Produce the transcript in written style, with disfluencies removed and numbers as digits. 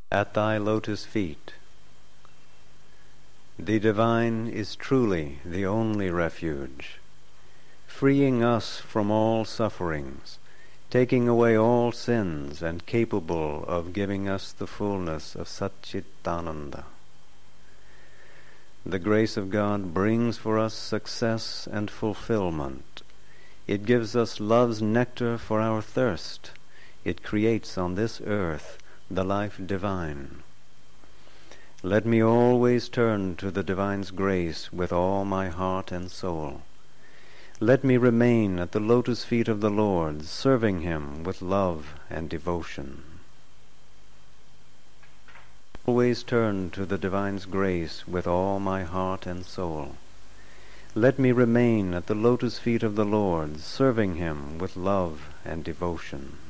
At thy lotus feet. The divine is truly the only refuge, freeing us from all sufferings, taking away all sins, and capable of giving us the fullness of Satchitananda. The grace of God brings for us success and fulfillment. It gives us love's nectar for our thirst. It creates on this earth the life divine. Let me always turn to the divine's grace with all my heart and soul. Let me remain at the lotus feet of the Lord, serving him with love and devotion. Always turn to the divine's grace with all my heart and soul. Let me remain at the lotus feet of the Lord, serving him with love and devotion.